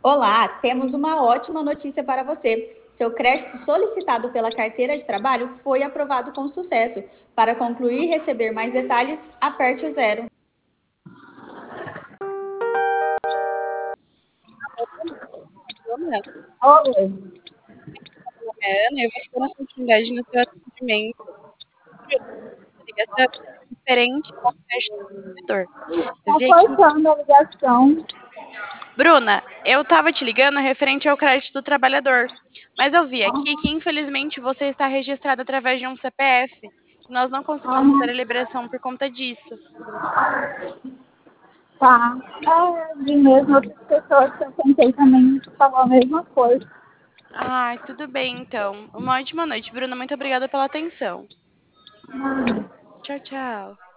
Olá, temos uma ótima notícia para você. Seu crédito solicitado pela carteira de trabalho foi aprovado com sucesso. Para concluir e receber mais detalhes, aperte o zero. Ana, Oi. eu vou ter uma continuidade no seu atendimento. Ligação referente ao crédito do consumidor. Eu Tá vi aqui, cortando a ligação. Bruna, eu estava te ligando referente ao crédito do trabalhador, mas eu vi aqui que infelizmente você está registrado através de um CPF. Nós não conseguimos fazer a liberação por conta disso. Tá. Vi mesmo outras pessoas que eu tentei também falou a mesma coisa. Ai, tudo bem então. Uma ótima noite, Bruna. Muito obrigada pela atenção. Tchau, tchau.